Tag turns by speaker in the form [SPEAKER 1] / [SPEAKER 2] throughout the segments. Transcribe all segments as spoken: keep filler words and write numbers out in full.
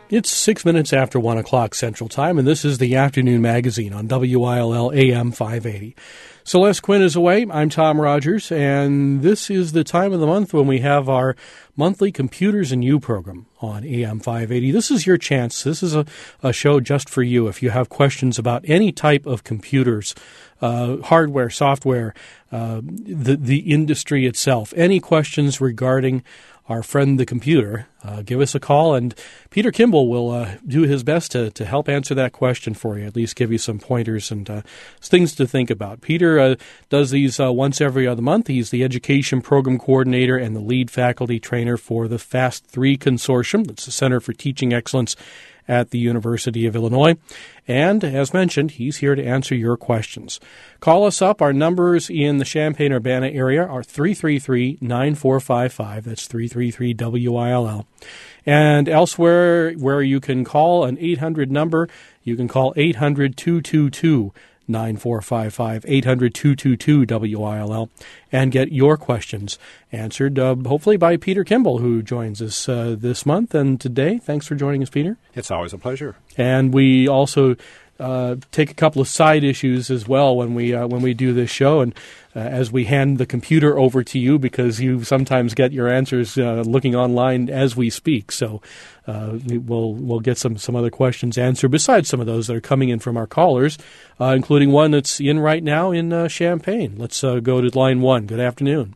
[SPEAKER 1] It's six minutes after one o'clock Central Time, and this is the Afternoon Magazine on W I L L A M five eighty. Celeste Quinn is away. I'm Tom Rogers, and this is the time of the month when we have our monthly Computers and You program on A M five eighty. This is your chance. This is a, a show just for you. If you have questions about any type of computers, uh, hardware, software, uh, the, the industry itself, any questions regarding our friend the computer, uh, give us a call, and Peter Kimball will uh, do his best to, to help answer that question for you, at least give you some pointers and uh, things to think about. Peter uh, does these uh, once every other month. He's the Education Program Coordinator and the lead faculty trainer for the FAST three Consortium. That's the Center for Teaching Excellence at the University of Illinois. And as mentioned, he's here to answer your questions. Call us up. Our numbers in the Champaign-Urbana area are three three three, nine four five five. That's three three three W I L L. And elsewhere where you can call an eight hundred number, you can call eight hundred, two two two, nine four five five, eight hundred, two two two, W I L L, and get your questions answered, uh, hopefully by Peter Kimball, who joins us uh, this month and today. Thanks for joining us, Peter.
[SPEAKER 2] It's always a pleasure.
[SPEAKER 1] And we also uh, take a couple of side issues as well when we uh, when we do this show, and uh, as we hand the computer over to you, because you sometimes get your answers uh, looking online as we speak. So uh, we'll we'll get some, some other questions answered besides some of those that are coming in from our callers, uh, including one that's in right now in uh, Champaign. Let's uh, go to line one. Good afternoon.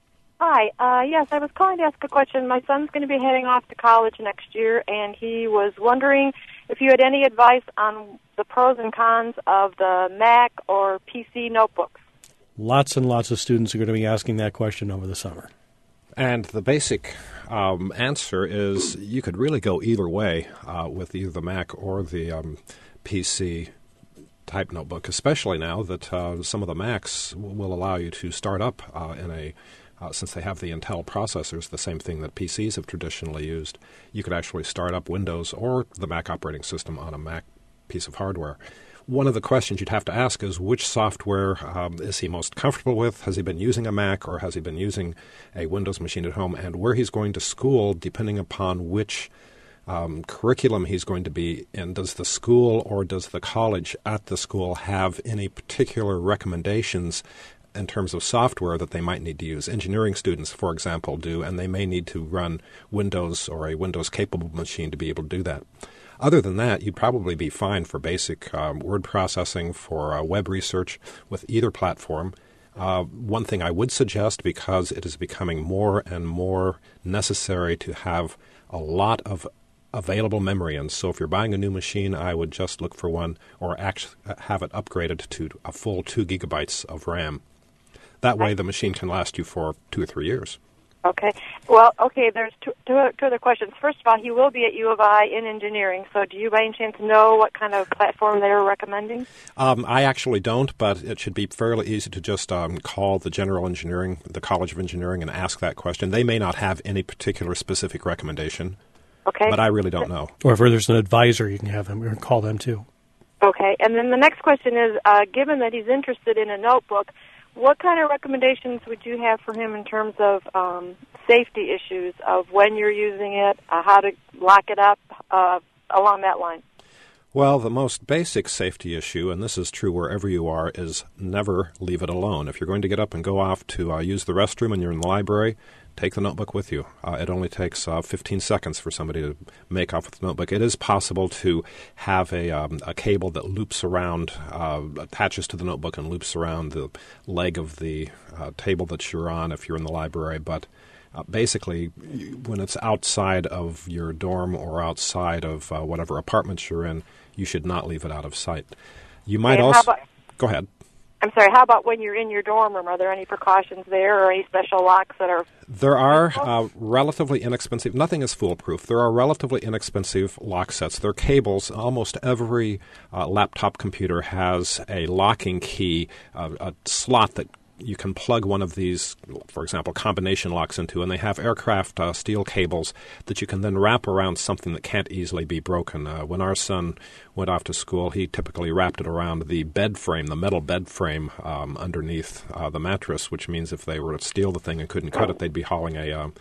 [SPEAKER 3] Hi. Uh, yes, I was calling to ask a question. My son's going to be heading off to college next year, and he was wondering if you had any advice on the pros and cons of the Mac or P C notebooks.
[SPEAKER 1] Lots and lots of students are going to be asking that question over the summer.
[SPEAKER 2] And the basic um, answer is you could really go either way uh, with either the Mac or the um, P C type notebook, especially now that uh, some of the Macs w- will allow you to start up uh, in a Uh, since they have the Intel processors, the same thing that P Cs have traditionally used. You could actually start up Windows or the Mac operating system on a Mac piece of hardware. One of the questions you'd have to ask is which software um, is he most comfortable with? Has he been using a Mac or has he been using a Windows machine at home? And where he's going to school, depending upon which um, curriculum he's going to be in, does the school or does the college at the school have any particular recommendations in terms of software that they might need to use? Engineering students, for example, do, and they may need to run Windows or a Windows-capable machine to be able to do that. Other than that, you'd probably be fine for basic um, word processing, for uh, web research with either platform. Uh, one thing I would suggest, because it is becoming more and more necessary to have a lot of available memory. And so if you're buying a new machine, I would just look for one or actually have it upgraded to a full two gigabytes of RAM. That way the machine can last you for two or three years.
[SPEAKER 3] Okay. Well, okay, there's two, two, two other questions. First of all, he will be at U of I in engineering, so do you by any chance know what kind of platform they're recommending?
[SPEAKER 2] Um, I actually don't, but it should be fairly easy to just um, call the General Engineering, the College of Engineering, and ask that question. They may not have any particular specific recommendation,
[SPEAKER 3] okay,
[SPEAKER 2] but I really don't know.
[SPEAKER 1] Or if there's an advisor, you can have them or call them too.
[SPEAKER 3] Okay, and then the next question is, uh, given that he's interested in a notebook, what kind of recommendations would you have for him in terms of um, safety issues of when you're using it, uh, how to lock it up, uh, along that line?
[SPEAKER 2] Well, the most basic safety issue, and this is true wherever you are, is never leave it alone. If you're going to get up and go off to uh, use the restroom and you're in the library, take the notebook with you. Uh, it only takes uh, fifteen seconds for somebody to make off with the notebook. It is possible to have a, um, a cable that loops around, uh, attaches to the notebook and loops around the leg of the uh, table that you're on if you're in the library. But uh, basically, when it's outside of your dorm or outside of uh, whatever apartment you're in, you should not leave it out of sight. You might
[SPEAKER 3] and
[SPEAKER 2] also...
[SPEAKER 3] About,
[SPEAKER 2] go ahead.
[SPEAKER 3] I'm sorry, how about when you're in your dorm room? Are there any precautions there or any special locks that are...
[SPEAKER 2] There are uh, relatively inexpensive... Nothing is foolproof. There are relatively inexpensive lock sets. There are cables. Almost every uh, laptop computer has a locking key, uh, a slot that you can plug one of these, for example, combination locks into, and they have aircraft uh, steel cables that you can then wrap around something that can't easily be broken. Uh, when our son went off to school, he typically wrapped it around the bed frame, the metal bed frame um, underneath uh, the mattress, which means if they were to steal the thing and couldn't cut it, they'd be hauling a, uh,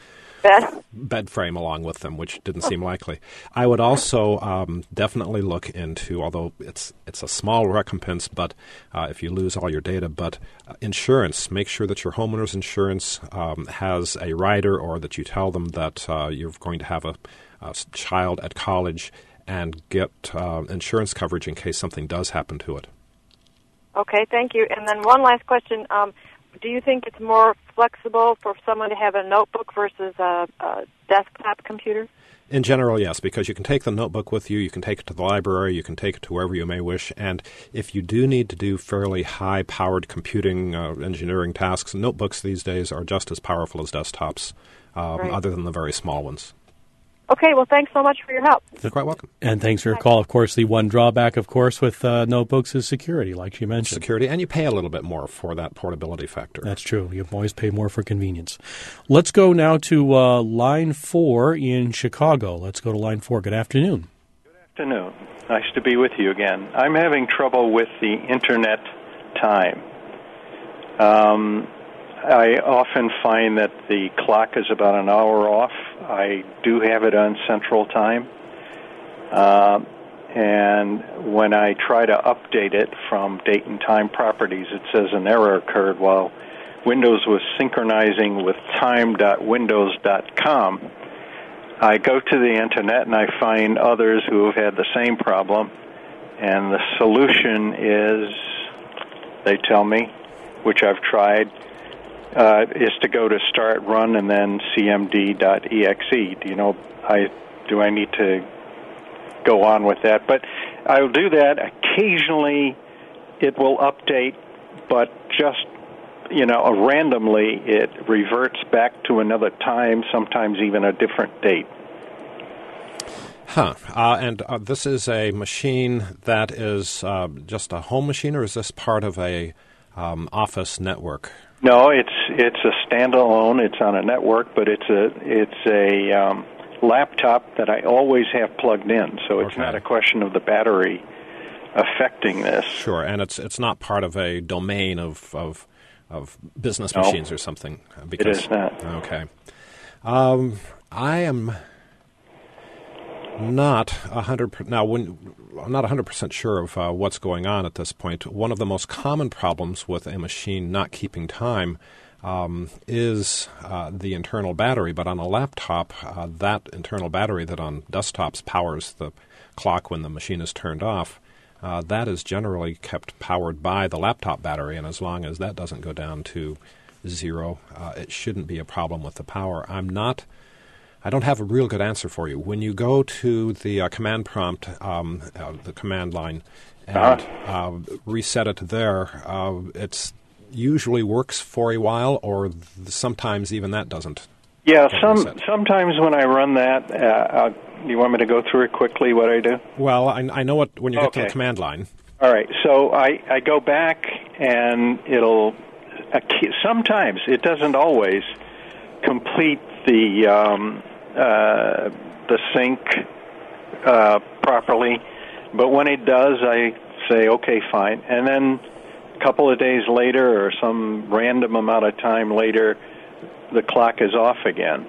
[SPEAKER 3] bed?
[SPEAKER 2] bed frame along with them, which didn't seem likely. I would also um, definitely look into, although it's it's a small recompense, but uh, if you lose all your data, but uh, insurance. Make sure that your homeowner's insurance um, has a rider, or that you tell them that uh, you're going to have a, a child at college, and get uh, insurance coverage in case something does happen to it.
[SPEAKER 3] Okay, thank you. And then one last question. Um, do you think it's more flexible for someone to have a notebook versus a, a desktop computer?
[SPEAKER 2] In general, yes, because you can take the notebook with you, you can take it to the library, you can take it to wherever you may wish, and if you do need to do fairly high-powered computing uh, engineering tasks, notebooks these days are just as powerful as desktops, um,
[SPEAKER 3] right.
[SPEAKER 2] other than the very small ones.
[SPEAKER 3] Okay, well, thanks so much for your help.
[SPEAKER 2] You're quite welcome.
[SPEAKER 1] And thanks for your call. Of course, the one drawback, of course, with uh, notebooks is security, like you mentioned.
[SPEAKER 2] Security, and you pay a little bit more for that portability factor.
[SPEAKER 1] That's true. You always pay more for convenience. Let's go now to uh, line four in Chicago. Let's go to line four. Good afternoon.
[SPEAKER 4] Good afternoon. Nice to be with you again. I'm having trouble with the Internet time. Um, I often find that the clock is about an hour off. I do have it on Central Time. Uh, and when I try to update it from date and time properties, it says an error occurred while Windows was synchronizing with time dot windows dot com. I go to the Internet and I find others who have had the same problem. And the solution is, they tell me, which I've tried, Uh, is to go to start run and then c m d dot e x e. Do you know, I do I need to go on with that? But I'll do that. Occasionally it will update, but just, you know, randomly it reverts back to another time, sometimes even a different date.
[SPEAKER 2] Huh. Uh, and uh, this is a machine that is uh, just a home machine, or is this part of a um, office network?
[SPEAKER 4] No, it's it's a standalone. It's on a network, but it's a it's a um, laptop that I always have plugged in. So it's
[SPEAKER 2] okay.
[SPEAKER 4] not a question of the battery affecting this.
[SPEAKER 2] Sure, and it's it's not part of a domain of of, of business
[SPEAKER 4] no,
[SPEAKER 2] machines or something. Because,
[SPEAKER 4] it is not.
[SPEAKER 2] Okay. Um, I am not a hundred per, now. When I'm not a hundred percent sure of uh, what's going on at this point. One of the most common problems with a machine not keeping time um, is uh, the internal battery. But on a laptop, uh, that internal battery that on desktops powers the clock when the machine is turned off, uh, that is generally kept powered by the laptop battery. And as long as that doesn't go down to zero, uh, it shouldn't be a problem with the power. I'm not. I don't have a real good answer for you. When you go to the uh, command prompt, um, uh, the command line, and uh-huh. uh, reset it there, uh, it usually works for a while, or th- sometimes even that doesn't.
[SPEAKER 4] Yeah, some sometimes when I run that, uh, uh, you want me to go through it quickly, what I do?
[SPEAKER 2] Well, I, I know what when you get
[SPEAKER 4] okay.
[SPEAKER 2] to the command line.
[SPEAKER 4] All right, so I, I go back, and it'll, uh, sometimes, it doesn't always, complete the... Um, Uh, the sync uh, properly, but when it does, I say, okay, fine. And then a couple of days later or some random amount of time later, the clock is off again.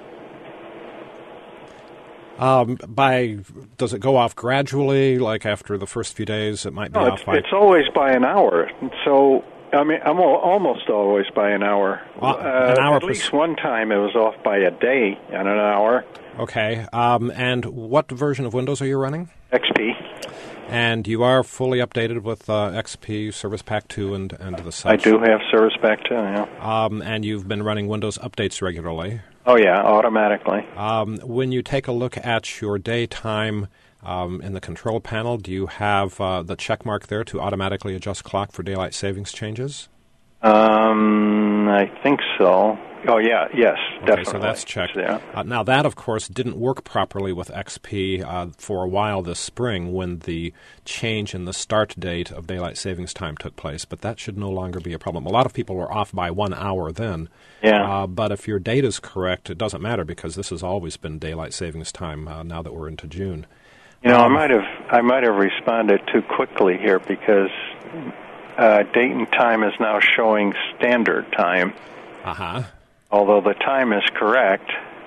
[SPEAKER 2] Um, by does it go off gradually, like after the first few days? It might be
[SPEAKER 4] no,
[SPEAKER 2] off
[SPEAKER 4] it's,
[SPEAKER 2] by...
[SPEAKER 4] It's always by an hour. So... I mean, I'm almost always by an hour.
[SPEAKER 2] Uh, an hour
[SPEAKER 4] uh, at least one time it was off by a day and an hour.
[SPEAKER 2] Okay. Um, and what version of Windows are you running?
[SPEAKER 4] X P.
[SPEAKER 2] And you are fully updated with uh, X P, Service Pack two, and, and the such?
[SPEAKER 4] I do have Service Pack two, yeah.
[SPEAKER 2] Um, and you've been running Windows updates regularly?
[SPEAKER 4] Oh, yeah, automatically.
[SPEAKER 2] Um, when you take a look at your daytime... Um, in the control panel, do you have uh, the check mark there to automatically adjust clock for daylight savings changes?
[SPEAKER 4] Um, I think so. Oh, yeah, yes,
[SPEAKER 2] okay,
[SPEAKER 4] definitely.
[SPEAKER 2] So that's checked.
[SPEAKER 4] Yeah.
[SPEAKER 2] Uh, now, that, of course, didn't work properly with X P uh, for a while this spring when the change in the start date of daylight savings time took place, but that should no longer be a problem. A lot of people were off by one hour then.
[SPEAKER 4] Yeah.
[SPEAKER 2] Uh, but if your date is correct, it doesn't matter because this has always been daylight savings time uh, now that we're into June.
[SPEAKER 4] You know,
[SPEAKER 2] um,
[SPEAKER 4] I might have I might have responded too quickly here because uh, date and time is now showing standard time.
[SPEAKER 2] Uh-huh.
[SPEAKER 4] Although the time is correct,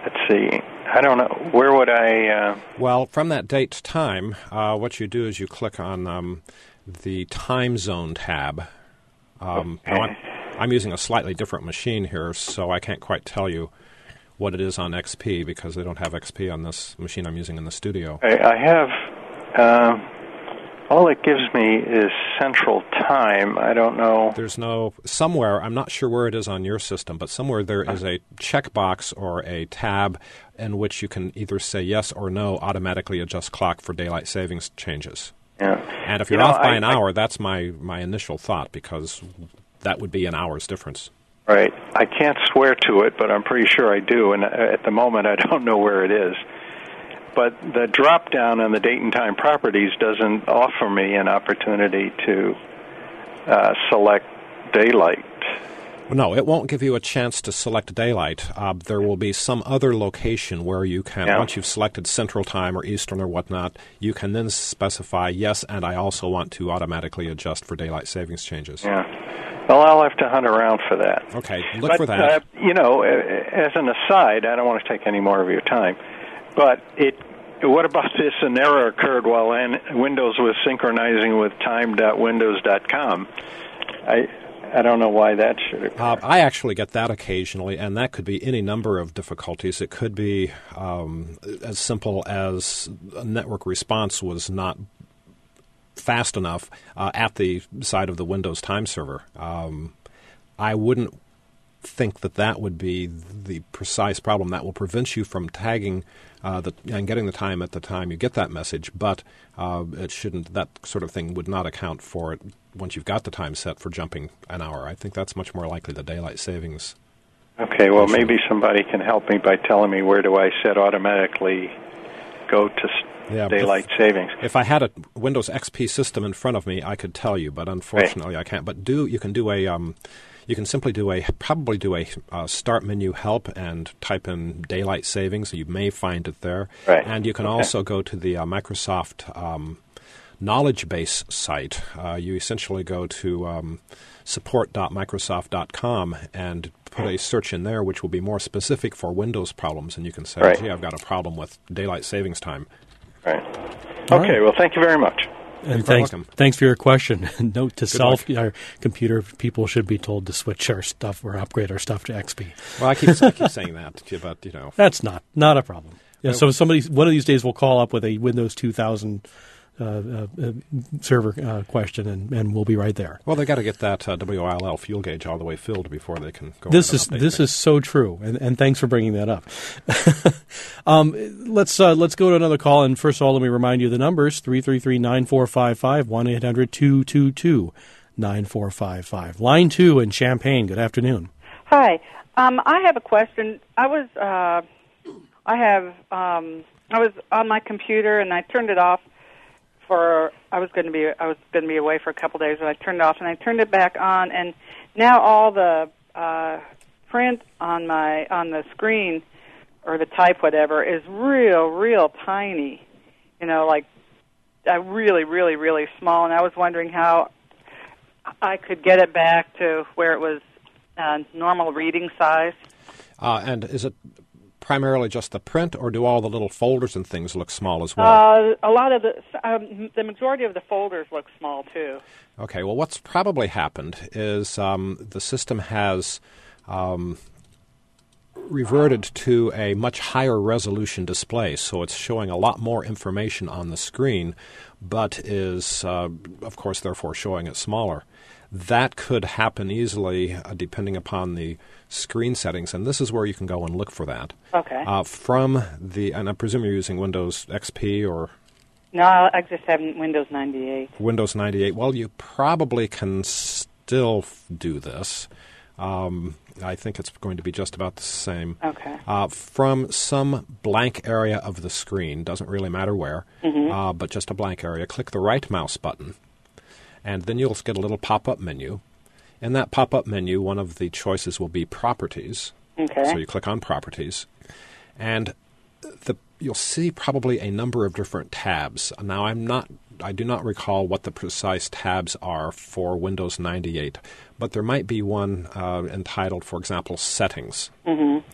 [SPEAKER 4] let's see. I don't know. Where would I... Uh...
[SPEAKER 2] Well, from that date to time, uh, what you do is you click on um, the time zone tab. Um,
[SPEAKER 4] okay.
[SPEAKER 2] I'm, I'm using a slightly different machine here, so I can't quite tell you what it is on X P because they don't have X P on this machine I'm using in the studio.
[SPEAKER 4] I, I have... Uh, all it gives me is Central Time. I don't know.
[SPEAKER 2] There's no... Somewhere, I'm not sure where it is on your system, but somewhere there is a checkbox or a tab in which you can either say yes or no, automatically adjust clock for daylight savings changes.
[SPEAKER 4] Yeah.
[SPEAKER 2] And if you're
[SPEAKER 4] you know,
[SPEAKER 2] off by
[SPEAKER 4] I,
[SPEAKER 2] an
[SPEAKER 4] I,
[SPEAKER 2] hour, that's my, my initial thought, because that would be an hour's difference.
[SPEAKER 4] Right. I can't swear to it, but I'm pretty sure I do, and at the moment I don't know where it is. But the drop-down on the date and time properties doesn't offer me an opportunity to uh, select daylight.
[SPEAKER 2] No, it won't give you a chance to select daylight. Uh, there will be some other location where you can,
[SPEAKER 4] yeah.
[SPEAKER 2] once you've selected Central Time or Eastern or whatnot, you can then specify, yes, and I also want to automatically adjust for daylight savings changes.
[SPEAKER 4] Yeah. Well, I'll have to hunt around for that.
[SPEAKER 2] Okay, look
[SPEAKER 4] but,
[SPEAKER 2] for that.
[SPEAKER 4] Uh, you know, as an aside, I don't want to take any more of your time, but it. What about this? An error occurred while Windows was synchronizing with time dot windows dot com. I I don't know why that should occur.
[SPEAKER 2] Uh, I actually get that occasionally, and that could be any number of difficulties. It could be um, as simple as a network response was not fast enough uh, at the side of the Windows time server. Um, I wouldn't think that that would be the precise problem that will prevent you from tagging uh, the, and getting the time at the time you get that message, but uh, it shouldn't. That sort of thing would not account for it once you've got the time set for jumping an hour. I think that's much more likely the daylight savings.
[SPEAKER 4] Okay, well, maybe somebody can help me by telling me where do I set automatically go to
[SPEAKER 2] yeah,
[SPEAKER 4] daylight
[SPEAKER 2] if,
[SPEAKER 4] savings.
[SPEAKER 2] If I had a Windows X P system in front of me, I could tell you, but unfortunately
[SPEAKER 4] right.
[SPEAKER 2] I can't. But do you can do a um, you can simply do a probably do a uh, start menu help and type in daylight savings. You may find it there,
[SPEAKER 4] right.
[SPEAKER 2] and you can
[SPEAKER 4] okay.
[SPEAKER 2] also go to the uh, Microsoft um, knowledge base site. Uh, you essentially go to um, support dot microsoft dot com and put a search in there, which will be more specific for Windows problems, and you can say,
[SPEAKER 4] right.
[SPEAKER 2] "Gee, I've got a problem with daylight savings time."
[SPEAKER 4] Right.
[SPEAKER 1] All
[SPEAKER 4] okay.
[SPEAKER 1] right.
[SPEAKER 4] Well, thank you very much.
[SPEAKER 1] And
[SPEAKER 2] You're
[SPEAKER 1] thanks,
[SPEAKER 2] welcome.
[SPEAKER 1] thanks for your question. Note to
[SPEAKER 2] Good
[SPEAKER 1] self,
[SPEAKER 2] luck.
[SPEAKER 1] our computer people should be told to switch our stuff or upgrade our stuff to X P.
[SPEAKER 2] Well, I keep, I keep saying that, but you know,
[SPEAKER 1] That's not not a problem. Yeah, so somebody one of these days will call up with a Windows two thousand uh, uh, uh, server uh, question, and, and we'll be right there.
[SPEAKER 2] well, they got to get that uh, W I L L fuel gauge all the way filled before they can go.
[SPEAKER 1] This
[SPEAKER 2] on
[SPEAKER 1] is
[SPEAKER 2] an update
[SPEAKER 1] this
[SPEAKER 2] thing.
[SPEAKER 1] is so true, and, and thanks for bringing that up. um, let's uh, let's go to another call, and first of all, let me remind you the numbers: three three three nine four five five one eight hundred two two two nine four five five. Line two in Champaign. Good afternoon.
[SPEAKER 5] Hi, um, I have a question. I was uh, I have um, I was on my computer and I turned it off for I was going to be I was going to be away for a couple days, and I turned it off and I turned it back on, and now all the uh, print on my on the screen or the type whatever is real real tiny, you know, like uh, really really really small, and I was wondering how I could get it back to where it was uh, normal reading size.
[SPEAKER 2] Uh, and is it primarily just the print, or do all the little folders and things look small as well?
[SPEAKER 5] Uh, a lot of the um, the majority of the folders look small too.
[SPEAKER 2] Okay, well, what's probably happened is um, the system has um, reverted to a much higher resolution display, so it's showing a lot more information on the screen, but is, uh, of course, therefore showing it smaller. That could happen easily uh, depending upon the screen settings, and this is where you can go and look for that.
[SPEAKER 5] Okay.
[SPEAKER 2] Uh, from the, and I presume you're using Windows X P or
[SPEAKER 5] No, I just have Windows ninety-eight.
[SPEAKER 2] Windows ninety-eight. Well, you probably can still f- do this. Um, I think it's going to be just about the same.
[SPEAKER 5] Okay.
[SPEAKER 2] Uh, from some blank area of the screen, doesn't really matter where,
[SPEAKER 5] Mm-hmm.
[SPEAKER 2] uh, but just a blank area, click the right mouse button, and then you'll get a little pop-up menu. In that pop-up menu, one of the choices will be Properties.
[SPEAKER 5] Okay.
[SPEAKER 2] So you click on Properties, and the you'll see probably a number of different tabs. Now, I'm not, I do not recall what the precise tabs are for Windows ninety-eight, but there might be one uh, entitled, for example, Settings.
[SPEAKER 5] Mm-hmm.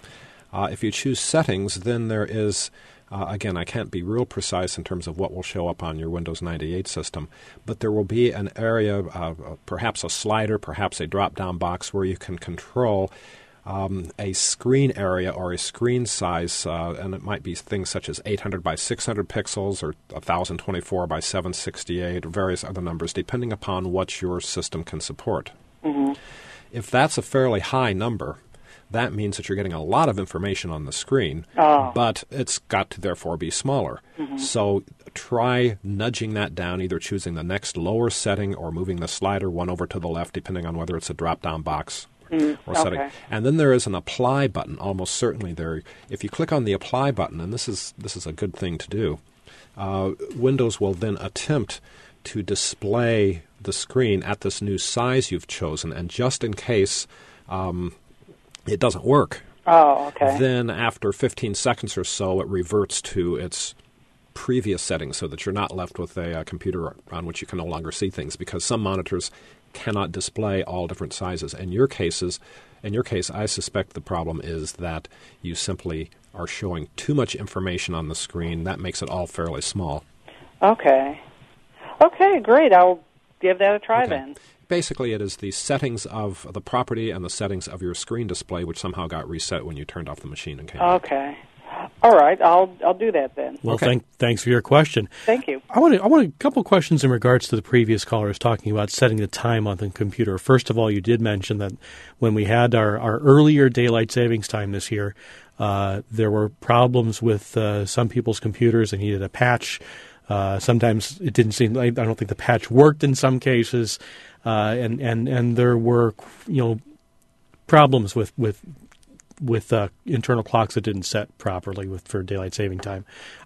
[SPEAKER 2] Uh, if you choose settings, then there is, uh, again, I can't be real precise in terms of what will show up on your Windows ninety-eight system, but there will be an area, uh, perhaps a slider, perhaps a drop-down box where you can control Um, a screen area or a screen size, uh, and it might be things such as eight hundred by six hundred pixels or one thousand twenty-four by seven sixty-eight or various other numbers, depending upon what your system can support.
[SPEAKER 5] Mm-hmm.
[SPEAKER 2] If that's a fairly high number, that means that you're getting a lot of information on the screen,
[SPEAKER 5] oh.
[SPEAKER 2] but it's got to therefore be smaller.
[SPEAKER 5] Mm-hmm.
[SPEAKER 2] So try nudging that down, either choosing the next lower setting or moving the slider one over to the left, depending on whether it's a drop-down box.
[SPEAKER 5] Mm,
[SPEAKER 2] or setting.
[SPEAKER 5] okay.
[SPEAKER 2] And then there is an apply button, almost certainly there. If you click on the apply button, and this is this is a good thing to do, uh, Windows will then attempt to display the screen at this new size you've chosen, and just in case um, it doesn't work,
[SPEAKER 5] oh, okay.
[SPEAKER 2] then after fifteen seconds or so, it reverts to its previous settings so that you're not left with a, a computer on which you can no longer see things, because some monitors cannot display all different sizes. In your cases, in your case, I suspect the problem is that you simply are showing too much information on the screen. That makes it all fairly small.
[SPEAKER 5] Okay. Okay, great. I'll give that a try
[SPEAKER 2] Okay.
[SPEAKER 5] then.
[SPEAKER 2] Basically, it is the settings of the property and the settings of your screen display which somehow got reset when you turned off the machine and came back.
[SPEAKER 5] Okay. All right. I'll I'll do that then.
[SPEAKER 1] Well,
[SPEAKER 2] Okay.
[SPEAKER 1] thank, thanks for your question.
[SPEAKER 5] Thank you.
[SPEAKER 1] I want to, I want a couple questions in regards to the previous callers talking about setting the time on the computer. First of all, you did mention that when we had our, our earlier daylight savings time this year, uh, there were problems with uh, some people's computers. They needed a patch. Uh, sometimes it didn't seem like, I don't think the patch worked in some cases, uh, and and and there were, you know, problems with with. with uh, internal clocks that didn't set properly with for daylight saving time.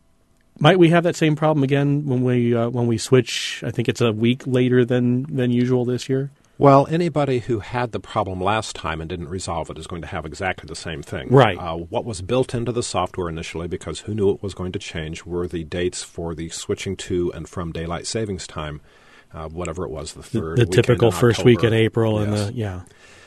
[SPEAKER 1] Might we have that same problem again when we uh, when we switch? I think it's a week later than, than usual this year.
[SPEAKER 2] Well, anybody who had the problem last time and didn't resolve it is going to have exactly the same thing.
[SPEAKER 1] Right.
[SPEAKER 2] Uh, what was built into the software initially, because who knew it was going to change, were the dates for the switching to and from daylight savings time, uh, whatever it was, the third
[SPEAKER 1] The, the
[SPEAKER 2] weekend
[SPEAKER 1] typical
[SPEAKER 2] in
[SPEAKER 1] first
[SPEAKER 2] October.
[SPEAKER 1] week in April, and
[SPEAKER 2] Yes.
[SPEAKER 1] the yeah.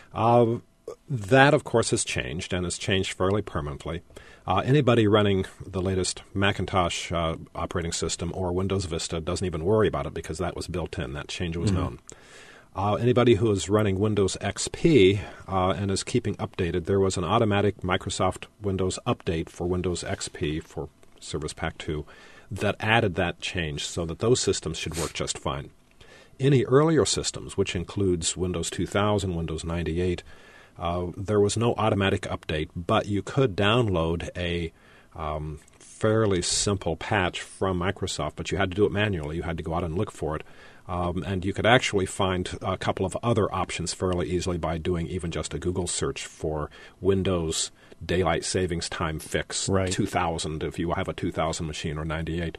[SPEAKER 2] Uh, that, of course, has changed, and has changed fairly permanently. Uh, anybody running the latest Macintosh uh, operating system or Windows Vista doesn't even worry about it because that was built in. That change was
[SPEAKER 1] Mm-hmm.
[SPEAKER 2] known. Uh, anybody who is running Windows X P uh, and is keeping updated, there was an automatic Microsoft Windows update for Windows X P for Service Pack two that added that change so that those systems should work just fine. Any earlier systems, which includes Windows two thousand, Windows ninety-eight, uh, there was no automatic update, but you could download a um, fairly simple patch from Microsoft, but you had to do it manually. You had to go out and look for it. Um, and you could actually find a couple of other options fairly easily by doing even just a Google search for Windows Daylight Savings Time Fix
[SPEAKER 1] Right.
[SPEAKER 2] two thousand if you have a two thousand machine or ninety-eight.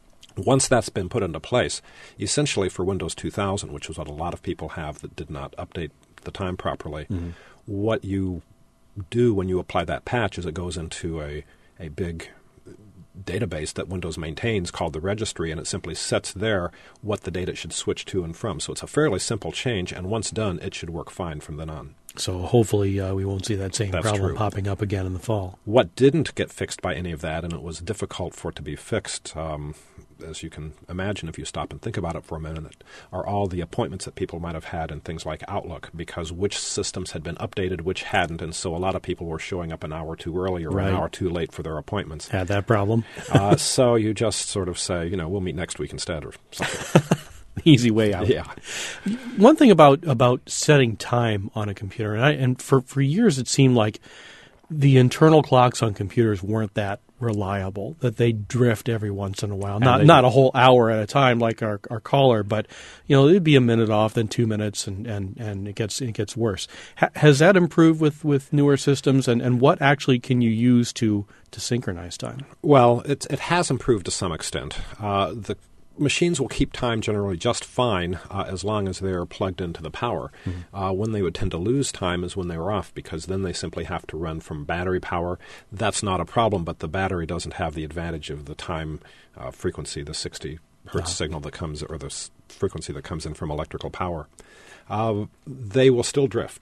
[SPEAKER 2] Once that's been put into place, essentially for Windows two thousand, which is what a lot of people have that did not update the time properly,
[SPEAKER 1] Mm-hmm.
[SPEAKER 2] what you do when you apply that patch is it goes into a, a big database that Windows maintains called the registry, and it simply sets there what the data should switch to and from. So it's a fairly simple change, and once done, it should work fine from then on.
[SPEAKER 1] So hopefully uh, we won't see that same
[SPEAKER 2] That's
[SPEAKER 1] problem
[SPEAKER 2] true.
[SPEAKER 1] popping up again in the fall.
[SPEAKER 2] What didn't get fixed by any of that, and it was difficult for it to be fixed, um, as you can imagine if you stop and think about it for a minute, are all the appointments that people might have had in things like Outlook, because which systems had been updated, which hadn't, and so a lot of people were showing up an hour too early or
[SPEAKER 1] Right.
[SPEAKER 2] an hour too late for their appointments.
[SPEAKER 1] Had that problem.
[SPEAKER 2] uh, so you just sort of say, you know, we'll meet next week instead or something.
[SPEAKER 1] Easy way out.
[SPEAKER 2] Yeah.
[SPEAKER 1] One thing about, about setting time on a computer, and, I, and for, for years it seemed like the internal clocks on computers weren't that reliable, that they drift every once in a while. Not
[SPEAKER 2] they
[SPEAKER 1] not
[SPEAKER 2] do.
[SPEAKER 1] a whole hour at a time like our, our caller, but you know, it'd be a minute off, then two minutes, and, and, and it gets it gets worse. Ha, has that improved with, with newer systems, and, and what actually can you use to, to synchronize time?
[SPEAKER 2] Well, it, it has improved to some extent. Uh, the machines will keep time generally just fine uh, as long as they're plugged into the power. Mm-hmm. Uh, when they would tend to lose time is when they were off, because then they simply have to run from battery power. That's not a problem, but the battery doesn't have the advantage of the time uh, frequency, the sixty hertz
[SPEAKER 1] Uh-huh.
[SPEAKER 2] signal that comes, or the s- frequency that comes in from electrical power. Uh, they will still drift.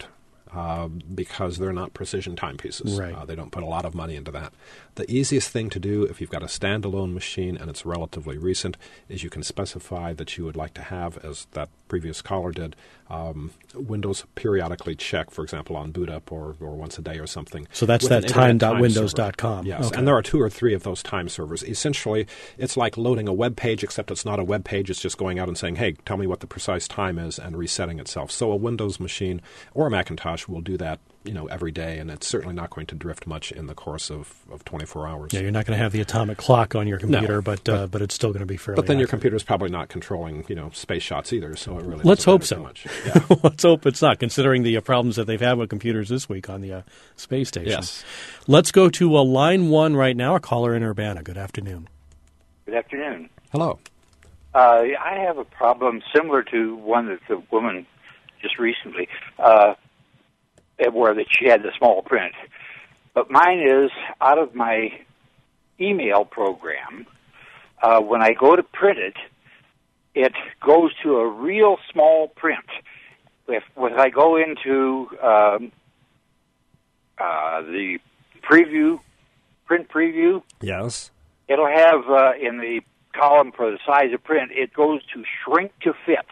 [SPEAKER 2] uh, because they're not precision timepieces.
[SPEAKER 1] Right.
[SPEAKER 2] Uh, they don't put a lot of money into that. The easiest thing to do if you've got a standalone machine and it's relatively recent is you can specify that you would like to have, as that previous caller did, um, Windows periodically check, for example, on boot up or, or once a day or something.
[SPEAKER 1] So that's
[SPEAKER 2] with
[SPEAKER 1] that
[SPEAKER 2] an
[SPEAKER 1] time
[SPEAKER 2] internet
[SPEAKER 1] dot windows dot com.
[SPEAKER 2] server. Yes,
[SPEAKER 1] Okay.
[SPEAKER 2] and there are two or three of those time servers. Essentially, it's like loading a web page, except it's not a web page. It's just going out and saying, hey, tell me what the precise time is, and resetting itself. So a Windows machine or a Macintosh will do that, you know, every day, and it's certainly not going to drift much in the course of, of twenty-four hours.
[SPEAKER 1] Yeah, you're not going to have the atomic clock on your computer,
[SPEAKER 2] No,
[SPEAKER 1] but, uh, but it's still going to be fairly
[SPEAKER 2] But then your
[SPEAKER 1] accurate.
[SPEAKER 2] computer's probably not controlling, you know, space shots either, so it really
[SPEAKER 1] Let's
[SPEAKER 2] doesn't
[SPEAKER 1] hope
[SPEAKER 2] matter
[SPEAKER 1] so.
[SPEAKER 2] too much. Yeah.
[SPEAKER 1] Let's hope it's not, considering the uh, problems that they've had with computers this week on the uh, space station.
[SPEAKER 2] Yes.
[SPEAKER 1] Let's go to uh, line one right now, a caller in Urbana. Good afternoon.
[SPEAKER 6] Good afternoon.
[SPEAKER 2] Hello.
[SPEAKER 6] Uh, I have a problem similar to one that the woman just recently, uh, where that she had the small print. But mine is out of my email program. Uh, when I go to print it, it goes to a real small print. If when I go into um, uh, the preview, print preview,
[SPEAKER 2] Yes.
[SPEAKER 6] it'll have uh, in the column for the size of print, it goes to shrink to fit.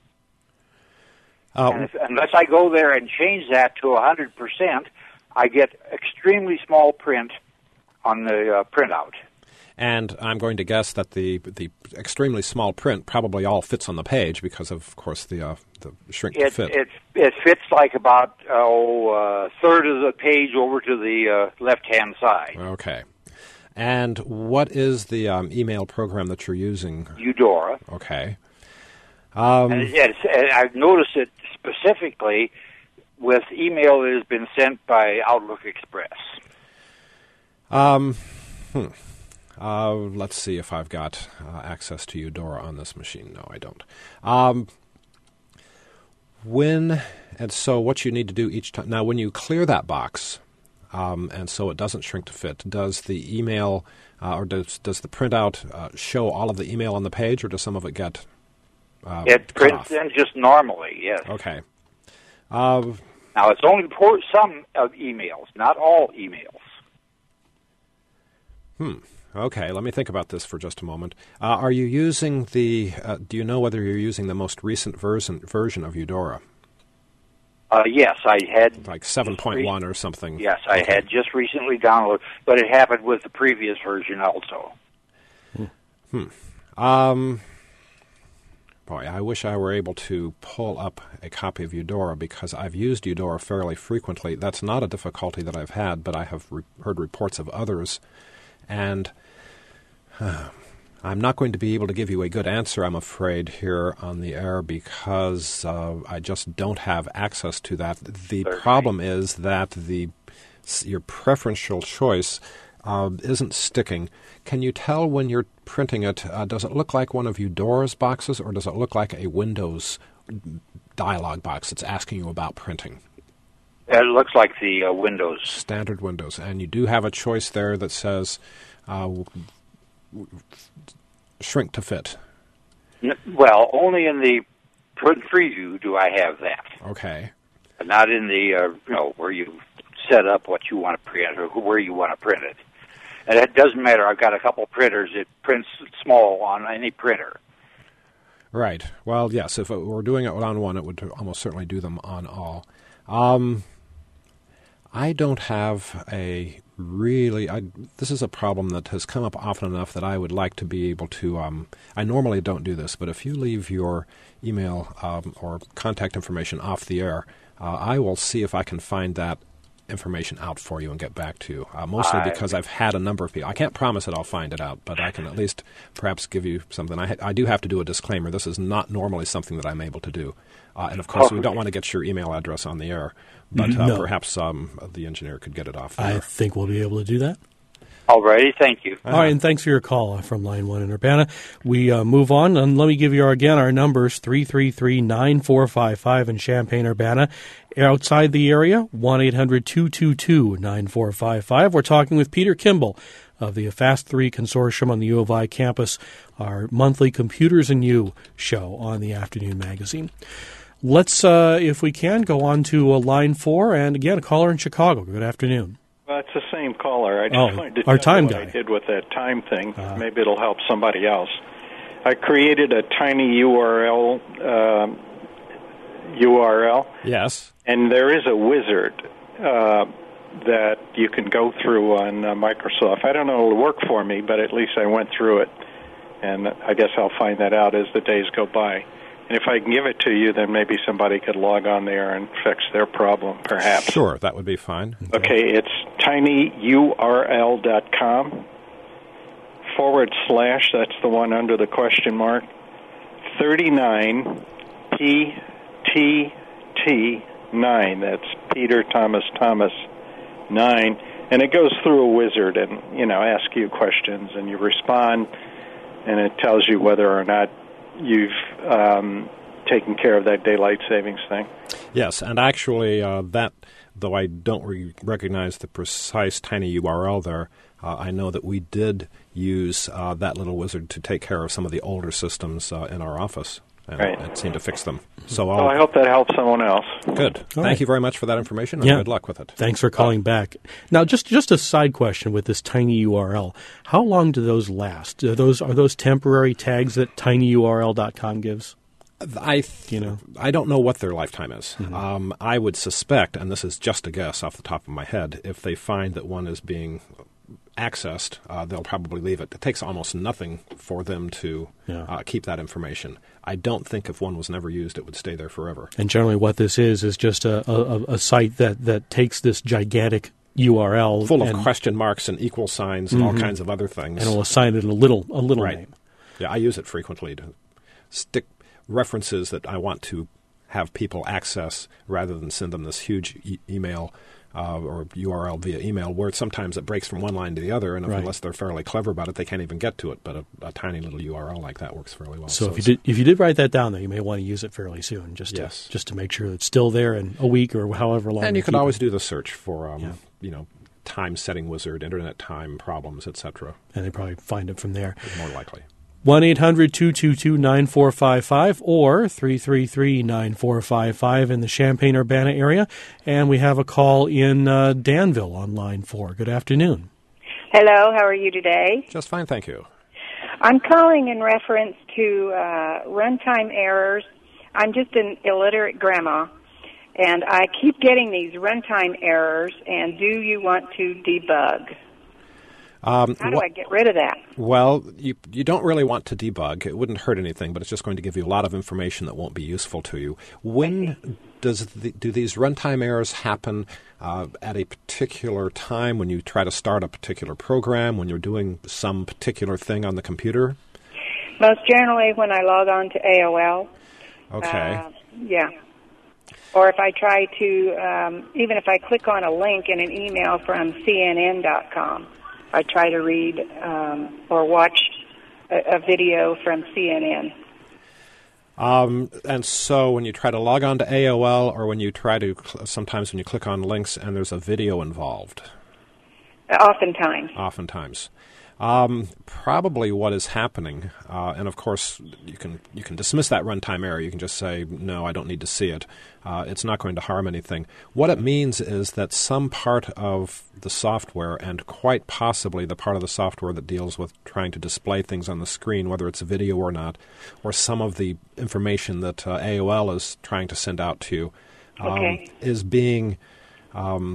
[SPEAKER 2] Uh,
[SPEAKER 6] And if, unless I go there and change that to one hundred percent, I get extremely small print on the uh, printout.
[SPEAKER 2] And I'm going to guess that the the extremely small print probably all fits on the page because of, of course, the uh, the shrink to
[SPEAKER 6] It,
[SPEAKER 2] fit.
[SPEAKER 6] it it fits like about oh a third of the page over to the uh, left hand side.
[SPEAKER 2] Okay. And what is the um, email program that you're using?
[SPEAKER 6] Eudora.
[SPEAKER 2] Okay. Um,
[SPEAKER 6] And it's, and I've noticed it specifically with email that has been sent by Outlook Express.
[SPEAKER 2] Um, hmm. Uh, let's see if I've got uh, access to Eudora on this machine. No, I don't. Um, when and so what you need to do each time. Now, when you clear that box, um, and so it doesn't shrink to fit, does the email uh, or does does the printout uh, show all of the email on the page, or does some of it get uh,
[SPEAKER 6] It
[SPEAKER 2] cut
[SPEAKER 6] prints
[SPEAKER 2] off?
[SPEAKER 6] then just normally, yes.
[SPEAKER 2] Okay. Uh,
[SPEAKER 6] Now, it's only for some of emails, not all emails.
[SPEAKER 2] Hmm. Okay, let me think about this for just a moment. Uh, are you using the, uh, do you know whether you're using the most recent version version of Eudora?
[SPEAKER 6] Uh, yes, I had...
[SPEAKER 2] Like seven point one or something?
[SPEAKER 6] Yes, I
[SPEAKER 2] Okay.
[SPEAKER 6] had just recently downloaded, but it happened with the previous version also.
[SPEAKER 2] Hmm. Um, boy, I wish I were able to pull up a copy of Eudora because I've used Eudora fairly frequently. That's not a difficulty that I've had, but I have re- heard reports of others. And uh, I'm not going to be able to give you a good answer, I'm afraid, here on the air because uh, I just don't have access to that. The
[SPEAKER 6] Certainly.
[SPEAKER 2] problem is that the your preferential choice uh, isn't sticking. Can you tell when you're printing it, uh, does it look like one of Eudora's boxes or does it look like a Windows dialog box that's asking you about printing?
[SPEAKER 6] It looks like the uh, Windows.
[SPEAKER 2] Standard Windows. And you do have a choice there that says uh, w- w- shrink to fit.
[SPEAKER 6] N- Well, only in the print preview do I have that.
[SPEAKER 2] Okay.
[SPEAKER 6] But not in the, uh, you know, where you set up what you want to print or where you want to print it. And it doesn't matter. I've got a couple printers. It prints small on any printer.
[SPEAKER 2] Right. Well, yes, if it were doing it on one, it would almost certainly do them on all. Um, I don't have a really... I, this is a problem that has come up often enough that I would like to be able to... Um, I normally don't do this, but if you leave your email um, or contact information off the air, uh, I will see if I can find that information out for you and get back to you, uh, mostly
[SPEAKER 6] I-
[SPEAKER 2] because I've had a number of people. I can't promise that I'll find it out, but I can at least perhaps give you something. I, ha- I do have to do a disclaimer. This is not normally something that I'm able to do. Uh, and, of course, we don't want to get your email address on the air, but uh,
[SPEAKER 1] No.
[SPEAKER 2] perhaps um, the engineer could get it off the
[SPEAKER 1] I
[SPEAKER 2] air.
[SPEAKER 1] think we'll be able to do that.
[SPEAKER 6] All righty, thank you.
[SPEAKER 1] All right, and thanks for your call uh, from Line one in Urbana. We uh, move on, and let me give you our, again our numbers, three three three, nine four five five in Champaign-Urbana. Outside the area, one eight hundred, two two two, nine four five five. We're talking with Peter Kimball of the Fast three Consortium on the U of I campus, our monthly Computers and You show on the Afternoon Magazine. Let's, uh, if we can, go on to uh, line four. And again, a caller in Chicago. Good afternoon.
[SPEAKER 4] Well, it's the same caller. I just
[SPEAKER 1] Oh,
[SPEAKER 4] wanted to
[SPEAKER 1] our
[SPEAKER 4] tell
[SPEAKER 1] time
[SPEAKER 4] you what
[SPEAKER 1] guy.
[SPEAKER 4] I did with that time thing.
[SPEAKER 1] Uh-huh.
[SPEAKER 4] Maybe it'll help somebody else. I created a tiny U R L, um, U R L,
[SPEAKER 2] Yes.
[SPEAKER 4] and there is a wizard uh, that you can go through on uh, Microsoft. I don't know if it'll work for me, but at least I went through it, and I guess I'll find that out as the days go by. And if I can give it to you, then maybe somebody could log on there and fix their problem, perhaps.
[SPEAKER 2] Sure, that would be fine.
[SPEAKER 4] Okay, it's tinyurl.com forward slash, that's the one under the question mark, thirty-nine P T T nine. That's Peter Thomas Thomas nine. And it goes through a wizard and, you know, asks you questions, and you respond, and it tells you whether or not you've um, taken care of that daylight savings thing.
[SPEAKER 2] Yes, and actually uh, that, though I don't re- recognize the precise tiny U R L there, uh, I know that we did use uh, that little wizard to take care of some of the older systems uh, in our office, and
[SPEAKER 4] Right.
[SPEAKER 2] it seemed to fix them. So
[SPEAKER 4] Well, I
[SPEAKER 2] I'll,
[SPEAKER 4] hope that helps someone else.
[SPEAKER 2] good.
[SPEAKER 1] All
[SPEAKER 2] Thank
[SPEAKER 1] right.
[SPEAKER 2] you very much for that information, and
[SPEAKER 1] Yeah.
[SPEAKER 2] good luck with it.
[SPEAKER 1] Thanks for calling back. Now, just just a side question with this tiny U R L. How long do those last? Are those are those temporary tags that tiny U R L dot com gives?
[SPEAKER 2] I th-
[SPEAKER 1] You know.
[SPEAKER 2] I don't know what their lifetime is. Um, I would suspect, and this is just a guess off the top of my head, if they find that one is being accessed, uh, they'll probably leave it. It takes almost nothing for them to
[SPEAKER 1] Yeah.
[SPEAKER 2] uh, keep that information. I don't think if one was never used, it would stay there forever.
[SPEAKER 1] And generally, what this is is just a a, a site that, that takes this gigantic U R L
[SPEAKER 2] Full of
[SPEAKER 1] and,
[SPEAKER 2] question marks and equal signs and all kinds of other things.
[SPEAKER 1] and will assign it a little a little
[SPEAKER 2] Right.
[SPEAKER 1] name.
[SPEAKER 2] Yeah, I use it frequently to stick references that I want to have people access rather than send them this huge e- email uh, or U R L via email where sometimes it breaks from one line to the other, and if,
[SPEAKER 1] Right.
[SPEAKER 2] unless they're fairly clever about it, they can't even get to it. But a, a tiny little U R L like that works fairly well.
[SPEAKER 1] So, if you
[SPEAKER 2] it's-
[SPEAKER 1] did if you did write that down, though, you may want to use it fairly soon, just to,
[SPEAKER 2] Yes.
[SPEAKER 1] just to make sure it's still there in a week or however long.
[SPEAKER 2] and you
[SPEAKER 1] keep
[SPEAKER 2] can always
[SPEAKER 1] it.
[SPEAKER 2] do the search for, um,
[SPEAKER 1] Yeah.
[SPEAKER 2] you know, time setting wizard, internet time problems, et cetera.
[SPEAKER 1] and they probably find it from there.
[SPEAKER 2] More likely.
[SPEAKER 1] one eight hundred two two two nine four five five or three three three nine four five five in the Champaign-Urbana area. And we have a call in uh, Danville on line four. Good afternoon.
[SPEAKER 7] Hello, how are you today?
[SPEAKER 2] Just fine, thank you.
[SPEAKER 7] I'm calling in reference to uh, runtime errors. I'm just an illiterate grandma, and I keep getting these runtime errors, and do you want to debug?
[SPEAKER 2] Um,
[SPEAKER 7] How do
[SPEAKER 2] what-
[SPEAKER 7] I get rid of that?
[SPEAKER 2] Well, you you don't really want to debug. It wouldn't hurt anything, but it's just going to give you a lot of information that won't be useful to you. When does the, do these runtime errors happen uh, at a particular time when you try to start a particular program, when you're doing some particular thing on the computer?
[SPEAKER 7] Most generally when I log on to A O L.
[SPEAKER 2] Okay.
[SPEAKER 7] Uh, yeah. Or if I try to, um, even if I click on a link in an email from C N N dot com, I try to read um, or watch a, a video from C N N.
[SPEAKER 2] Um, and so when you try to log on to A O L or when you try to, cl- sometimes when you click on links and there's a video involved,
[SPEAKER 7] Oftentimes.
[SPEAKER 2] oftentimes. Um, probably what is happening, uh, and of course you can you can dismiss that runtime error. You can just say, no, I don't need to see it. Uh, it's not going to harm anything. What it means is that some part of the software, and quite possibly the part of the software that deals with trying to display things on the screen, whether it's a video or not, or some of the information that uh, A O L is trying to send out to you, um,
[SPEAKER 7] Okay.
[SPEAKER 2] is being um,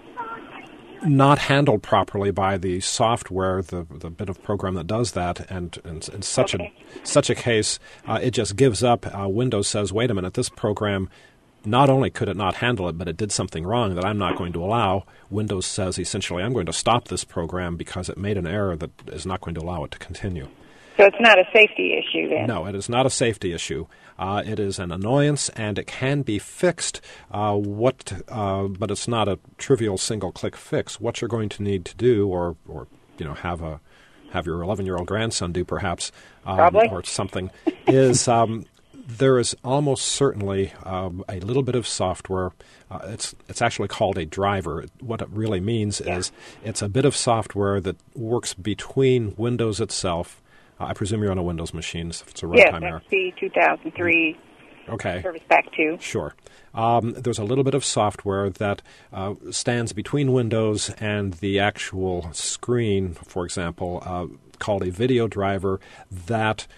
[SPEAKER 2] not handled properly by the software, the the bit of program that does that, and in, in such
[SPEAKER 7] Okay.
[SPEAKER 2] a such a case, uh, it just gives up. Uh, Windows says, "Wait a minute, this program not only could it not handle it, but it did something wrong that I'm not going to allow." Windows says essentially, "I'm going to stop this program because it made an error that is not going to allow it to continue."
[SPEAKER 7] So it's not a safety issue then?
[SPEAKER 2] No, it is not a safety issue. Uh, it is an annoyance, and it can be fixed. Uh, what, uh, but it's not a trivial single-click fix. What you're going to need to do, or, or you know, have a have your eleven-year-old grandson do, perhaps, um,
[SPEAKER 7] Probably.
[SPEAKER 2] or something, is um, there is almost certainly um, a little bit of software. Uh, it's it's actually called a driver. What it really means
[SPEAKER 7] Yeah.
[SPEAKER 2] is it's a bit of software that works between Windows itself. Uh, I presume you're on a Windows machine, so if it's a
[SPEAKER 7] Yes,
[SPEAKER 2] runtime error.
[SPEAKER 7] X P two thousand three
[SPEAKER 2] Okay.
[SPEAKER 7] service back to?
[SPEAKER 2] Sure. Um, there's a little bit of software that uh, stands between Windows and the actual screen, for example, uh, called a video driver that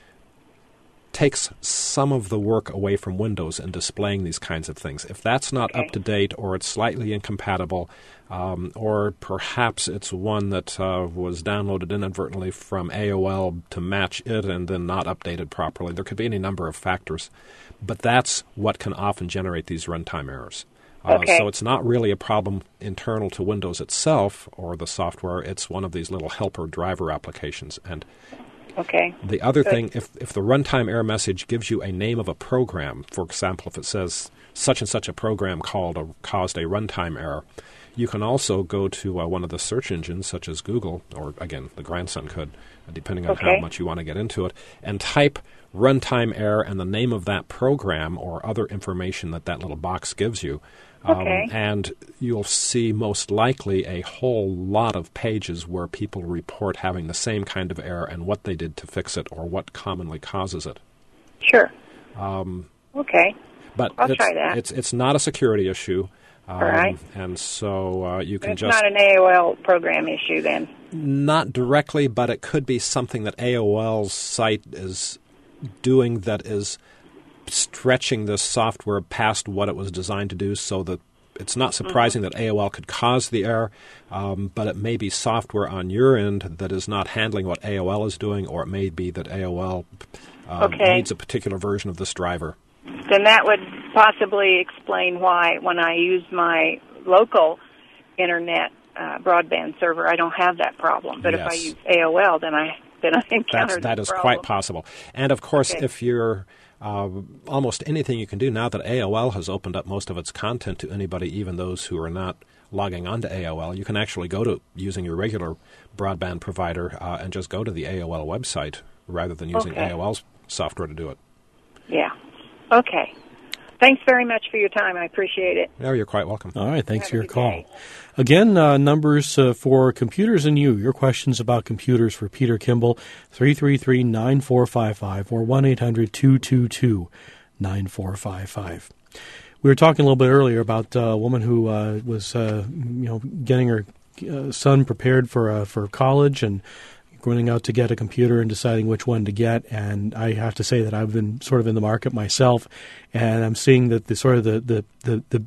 [SPEAKER 2] takes some of the work away from Windows in displaying these kinds of things. If that's not
[SPEAKER 7] Okay.
[SPEAKER 2] up to date, or it's slightly incompatible, um, or perhaps it's one that uh, was downloaded inadvertently from A O L to match it and then not updated properly, there could be any number of factors. But that's what can often generate these runtime errors. Uh,
[SPEAKER 7] Okay.
[SPEAKER 2] So it's not really a problem internal to Windows itself or the software. It's one of these little helper driver applications. And
[SPEAKER 7] Okay.
[SPEAKER 2] the other
[SPEAKER 7] Good.
[SPEAKER 2] thing, if, if the runtime error message gives you a name of a program, for example, if it says such and such a program called a, caused a runtime error, you can also go to uh, one of the search engines, such as Google, or again, the grandson could, depending on
[SPEAKER 7] Okay.
[SPEAKER 2] how much you want to get into it, and type runtime error and the name of that program or other information that that little box gives you. Um,
[SPEAKER 7] Okay.
[SPEAKER 2] And you'll see most likely a whole lot of pages where people report having the same kind of error and what they did to fix it or what commonly causes it.
[SPEAKER 7] Sure. Um, okay.
[SPEAKER 2] But
[SPEAKER 7] I'll
[SPEAKER 2] it's,
[SPEAKER 7] try that.
[SPEAKER 2] it's it's not a security issue. Um,
[SPEAKER 7] All right.
[SPEAKER 2] And so uh, you can
[SPEAKER 7] It's
[SPEAKER 2] just...
[SPEAKER 7] not an A O L program issue then.
[SPEAKER 2] Not directly, but it could be something that A O L's site is doing that is stretching this software past what it was designed to do, so that it's not surprising
[SPEAKER 7] Mm-hmm.
[SPEAKER 2] that A O L could cause the error, um, but it may be software on your end that is not handling what A O L is doing, or it may be that A O L uh,
[SPEAKER 7] Okay.
[SPEAKER 2] needs a particular version of this driver.
[SPEAKER 7] Then that would possibly explain why when I use my local internet uh, broadband server, I don't have that problem. But if I
[SPEAKER 2] Yes.
[SPEAKER 7] use A O L, then I then I encounter
[SPEAKER 2] That's, that
[SPEAKER 7] this
[SPEAKER 2] is
[SPEAKER 7] problem.
[SPEAKER 2] quite possible. And, of course,
[SPEAKER 7] Okay.
[SPEAKER 2] if you're uh, almost anything you can do now that A O L has opened up most of its content to anybody, even those who are not logging onto A O L, you can actually go to using your regular broadband provider uh, and just go to the A O L website rather than using
[SPEAKER 7] Okay.
[SPEAKER 2] A O L's software to do it.
[SPEAKER 7] Yeah. Okay. Thanks very much for your time. I appreciate it.
[SPEAKER 2] No, you're quite welcome.
[SPEAKER 1] All right, thanks
[SPEAKER 7] Have
[SPEAKER 1] for
[SPEAKER 7] a
[SPEAKER 1] your
[SPEAKER 7] good
[SPEAKER 1] call.
[SPEAKER 7] day.
[SPEAKER 1] Again, uh, numbers uh, for computers and you. Your questions about computers for Peter Kimball, three three three, nine four five five or one eight hundred, two two two, nine four five five. We were talking a little bit earlier about uh, a woman who uh, was uh, you know, getting her uh, son prepared for uh, for college and going out to get a computer and deciding which one to get. And I have to say that I've been sort of in the market myself, and I'm seeing that the sort of the the the, the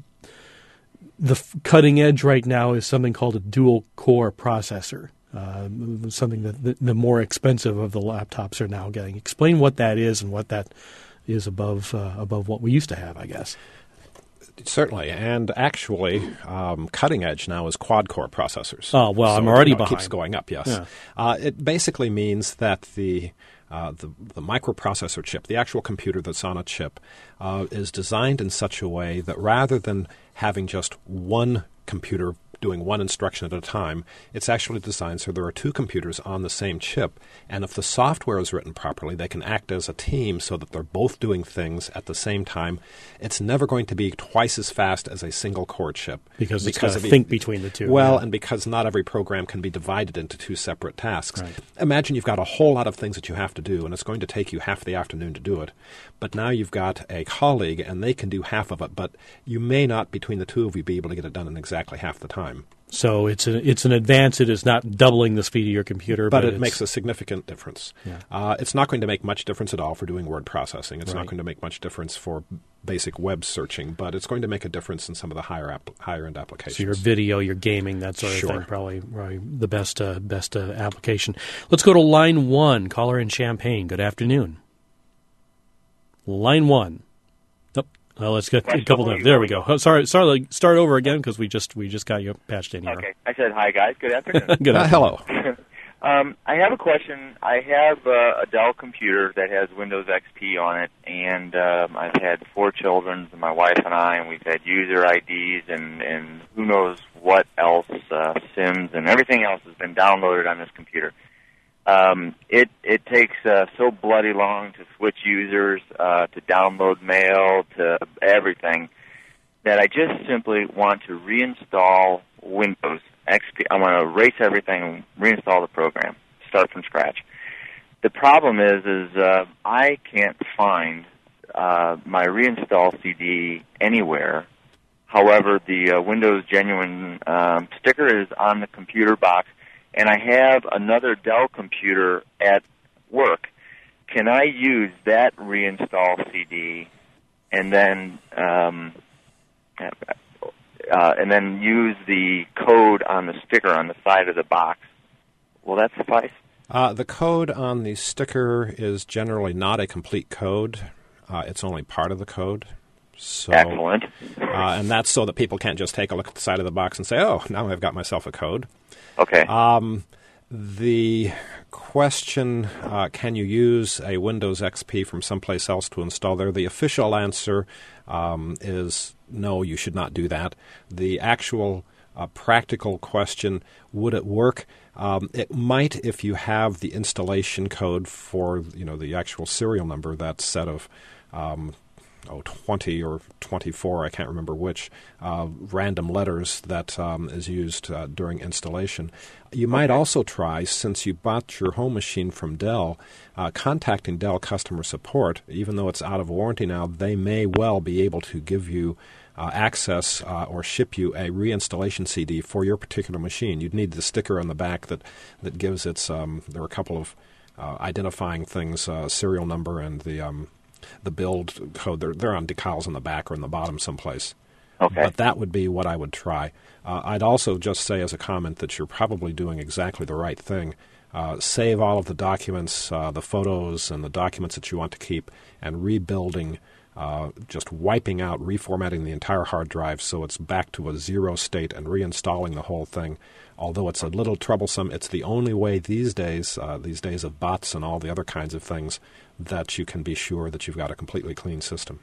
[SPEAKER 1] The f- cutting edge right now is something called a dual core processor, uh, something that the, the more expensive of the laptops are now getting. Explain what that is and what that is above uh, above what we used to have, I guess.
[SPEAKER 2] Certainly, and actually, um, cutting edge now is quad-core processors.
[SPEAKER 1] Oh, well,
[SPEAKER 2] So
[SPEAKER 1] I'm already
[SPEAKER 2] it
[SPEAKER 1] behind.
[SPEAKER 2] keeps going up, yes.
[SPEAKER 1] Yeah.
[SPEAKER 2] Uh, it basically means that the, uh, the the microprocessor chip, the actual computer that's on a chip, uh, is designed in such a way that rather than having just one computer doing one instruction at a time, it's actually designed so there are two computers on the same chip, and if the software is written properly, they can act as a team so that they're both doing things at the same time. It's never going to be twice as fast as a single core chip.
[SPEAKER 1] Because it's got to
[SPEAKER 2] of the-
[SPEAKER 1] think between the two.
[SPEAKER 2] Well,
[SPEAKER 1] yeah.
[SPEAKER 2] and because not every program can be divided into two separate tasks.
[SPEAKER 1] Right.
[SPEAKER 2] Imagine you've got a whole lot of things that you have to do, and it's going to take you half the afternoon to do it. But now you've got a colleague, and they can do half of it, but you may not, between the two of you, be able to get it done in exactly half the time.
[SPEAKER 1] So it's a, it's an advance. It is not doubling the speed of your computer,
[SPEAKER 2] But
[SPEAKER 1] but,
[SPEAKER 2] it
[SPEAKER 1] it's,
[SPEAKER 2] makes a significant difference.
[SPEAKER 1] Yeah.
[SPEAKER 2] Uh, it's not going to make much difference at all for doing word processing. It's
[SPEAKER 1] Right.
[SPEAKER 2] not going to make much difference for basic web searching, but it's going to make a difference in some of the higher app- higher end applications.
[SPEAKER 1] So your video, your gaming, that sort of
[SPEAKER 2] Sure.
[SPEAKER 1] thing, probably, probably the best uh, best uh, application. Let's go to line one. Caller in Champaign. Good afternoon. Line one. Oh, well, let's get a couple of. There we go. Oh, sorry, sorry. Start over again because we just we just got you patched in here.
[SPEAKER 8] Okay. I said hi, guys. Good afternoon.
[SPEAKER 1] Good
[SPEAKER 2] Uh,
[SPEAKER 1] afternoon.
[SPEAKER 2] hello.
[SPEAKER 8] um, I have a question. I have uh, a Dell computer that has Windows X P on it, and um, I've had four children, my wife and I, and we've had user I Ds and, and who knows what else, uh, Sims and everything else has been downloaded on this computer. Um, it it takes uh, so bloody long to switch users, uh, to download mail, to everything, that I just simply want to reinstall Windows X P. I want to erase everything and reinstall the program, start from scratch. The problem is, is uh, I can't find uh, my reinstall C D anywhere. However, the uh, Windows Genuine um, sticker is on the computer box, and I have another Dell computer at work. Can I use that reinstall C D and then um, uh, and then use the code on the sticker on the side of the box? Will that suffice?
[SPEAKER 2] Uh, the code on the sticker is generally not a complete code. Uh, it's only part of the code. So,
[SPEAKER 8] Excellent.
[SPEAKER 2] uh, and that's so that people can't just take a look at the side of the box and say, oh, now I've got myself a code.
[SPEAKER 8] Okay.
[SPEAKER 2] Um, the question, uh, can you use a Windows X P from someplace else to install there? The official answer um, is no, you should not do that. The actual uh, practical question, would it work? Um, it might if you have the installation code for, you know, the actual serial number, that set of um, oh, twenty or twenty-four, I can't remember which, uh, random letters that um, is used uh, during installation. You might
[SPEAKER 8] okay.
[SPEAKER 2] also try, since you bought your home machine from Dell, uh, contacting Dell customer support. Even though it's out of warranty now, they may well be able to give you uh, access uh, or ship you a reinstallation C D for your particular machine. You'd need the sticker on the back that, that gives its, um, there are a couple of uh, identifying things, uh, serial number and the um, the build code. They're, they're on decals on the back or in the bottom someplace.
[SPEAKER 8] Okay.
[SPEAKER 2] But that would be what I would try. Uh, I'd also just say as a comment that you're probably doing exactly the right thing. Uh, save all of the documents, uh, the photos and the documents that you want to keep, and rebuilding, uh, just wiping out, reformatting the entire hard drive so it's back to a zero state and reinstalling the whole thing. Although it's a little troublesome, it's the only way these days, uh, these days of bots and all the other kinds of things, that you can be sure that you've got a completely clean system.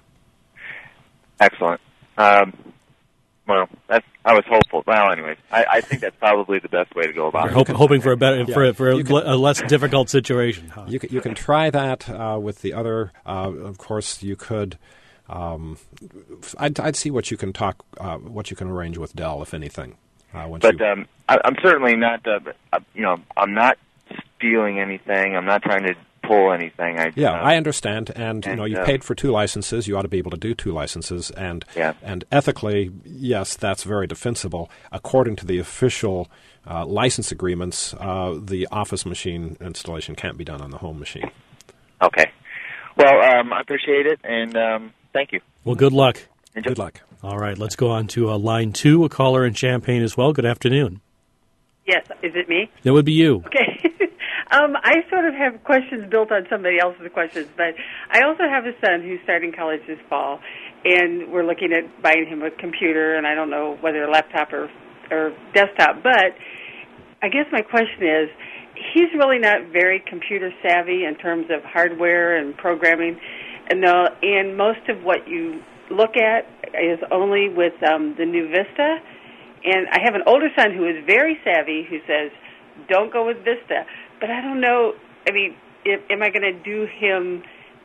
[SPEAKER 8] Excellent. Um, well, that's, I was hopeful. Well, anyways, I, I think that's probably the best way to go about
[SPEAKER 1] You're
[SPEAKER 8] it.
[SPEAKER 1] hope, hoping for a better,
[SPEAKER 2] Yeah.
[SPEAKER 1] for, for a,
[SPEAKER 2] You can-
[SPEAKER 1] a less difficult situation. Huh?
[SPEAKER 2] You can, you can try that uh, with the other. Uh, of course, you could. Um, I'd, I'd see what you can talk, uh, what you can arrange with Dell, if anything. Uh, once
[SPEAKER 8] But
[SPEAKER 2] you,
[SPEAKER 8] um, I, I'm certainly not. Uh, uh, you know, I'm not stealing anything. I'm not trying to pull anything. I,
[SPEAKER 2] yeah,
[SPEAKER 8] uh,
[SPEAKER 2] I understand, and, you
[SPEAKER 8] and,
[SPEAKER 2] know, you
[SPEAKER 8] uh,
[SPEAKER 2] paid for two licenses. You ought to be able to do two licenses, and
[SPEAKER 8] Yeah.
[SPEAKER 2] and ethically, yes, that's very defensible. According to the official uh, license agreements, uh, the Office machine installation can't be done on the home machine.
[SPEAKER 8] Okay. Well, um, I appreciate it, and um, thank you.
[SPEAKER 1] Well, good luck.
[SPEAKER 8] Enjoy.
[SPEAKER 2] Good luck.
[SPEAKER 1] All right, let's go on to uh, line two, a caller in Champaign as well. Good afternoon.
[SPEAKER 9] Yes, is it me?
[SPEAKER 1] That would be you.
[SPEAKER 9] Okay. um, I sort of have questions built on somebody else's questions, but I also have a son who's starting college this fall, and we're looking at buying him a computer, and I don't know whether a laptop or, or desktop, but I guess my question is, he's really not very computer savvy in terms of hardware and programming, and, the, and most of what you look at is only with um, the new Vista. And I have an older son who is very savvy who says, don't go with Vista. But I don't know, I mean, if, am I going to do him,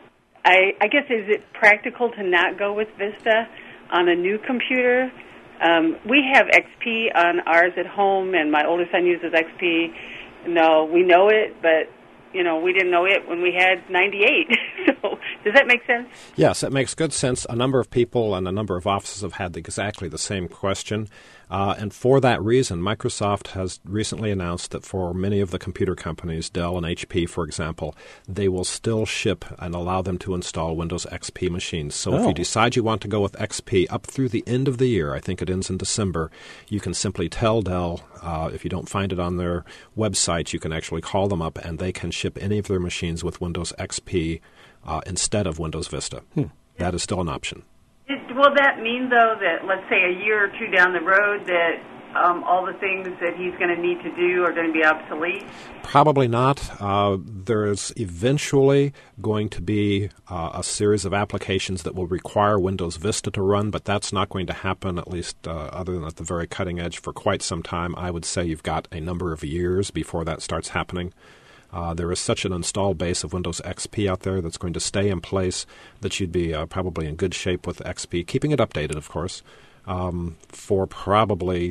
[SPEAKER 9] I, I guess, is it practical to not go with Vista on a new computer? Um, we have X P on ours at home, and my older son uses X P. No, we know it, but, you know, we didn't know it when we had ninety-eight. So does that make sense?
[SPEAKER 2] Yes, it makes good sense. A number of people and a number of offices have had exactly the same question. Uh, and for that reason, Microsoft has recently announced that for many of the computer companies, Dell and H P, for example, they will still ship and allow them to install Windows X P machines. So
[SPEAKER 1] Oh.
[SPEAKER 2] if you decide you want to go with X P up through the end of the year, I think it ends in December, you can simply tell Dell, uh, if you don't find it on their website, you can actually call them up and they can ship any of their machines with Windows X P uh, instead of Windows Vista. Hmm. That is still an option.
[SPEAKER 9] It, will that mean, though, that let's say a year or two down the road that um, all the things that he's going to need to do are going to be obsolete?
[SPEAKER 2] Probably not. Uh, there's eventually going to be uh, a series of applications that will require Windows Vista to run, but that's not going to happen, at least uh, other than at the very cutting edge, for quite some time. I would say you've got a number of years before that starts happening. Uh, there is such an installed base of Windows X P out there that's going to stay in place that you'd be uh, probably in good shape with X P, keeping it updated, of course, um, for probably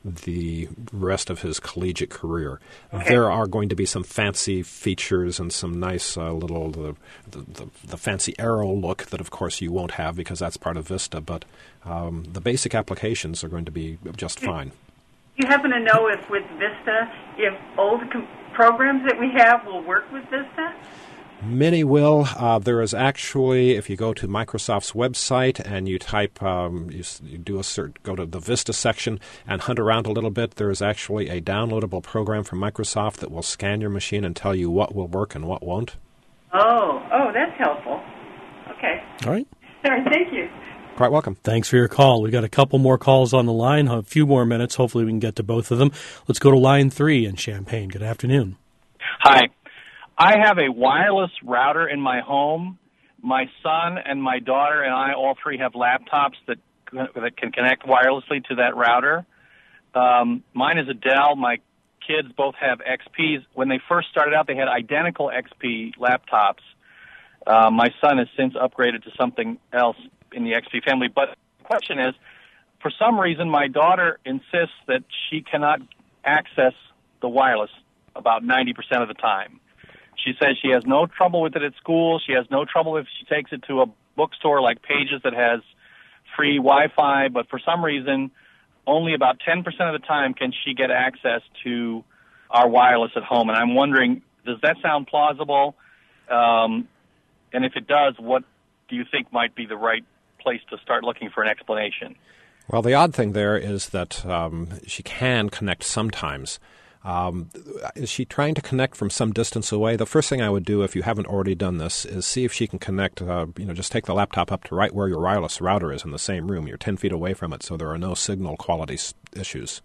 [SPEAKER 2] the rest of his collegiate career.
[SPEAKER 10] Okay.
[SPEAKER 2] There are going to be some fancy features and some nice uh, little the, the, the, the fancy arrow look that, of course, you won't have because that's part of Vista. But um, the basic applications are going to be just fine.
[SPEAKER 10] Do you happen to know if with Vista, if old com- programs that we have will work with Vista?
[SPEAKER 2] Many will. Uh, there is actually, if you go to Microsoft's website and you type, um, you, you do a search, go to the Vista section and hunt around a little bit, there is actually a downloadable program from Microsoft that will scan your machine and tell you what will work and what won't.
[SPEAKER 10] Oh, oh, that's helpful. Okay.
[SPEAKER 1] All right.
[SPEAKER 10] All right, thank you.
[SPEAKER 2] Quite welcome.
[SPEAKER 1] Thanks for your call. We've got a couple more calls on the line, a few more minutes. Hopefully we can get to both of them. Let's go to line three in Champaign. Good afternoon.
[SPEAKER 11] Hi. I have a wireless router in my home. My son and my daughter and I, all three, have laptops that that can connect wirelessly to that router. Um, mine is a Dell. My kids both have X Ps. When they first started out, they had identical X P laptops. Uh, my son has since upgraded to something else in the X P family. But the question is, for some reason, my daughter insists that she cannot access the wireless about ninety percent of the time. She says she has no trouble with it at school. She has no trouble if she takes it to a bookstore like Pages that has free Wi-Fi. But for some reason, only about ten percent of the time can she get access to our wireless at home. And I'm wondering, does that sound plausible? Um, and if it does, what do you think might be the right place to start looking for an explanation?
[SPEAKER 2] Well, the odd thing there is that um, she can connect sometimes. Um, is she trying to connect from some distance away? The first thing I would do, if you haven't already done this, is see if she can connect, uh, you know, just take the laptop up to right where your wireless router is in the same room. You're ten feet away from it, so there are no signal quality s- issues.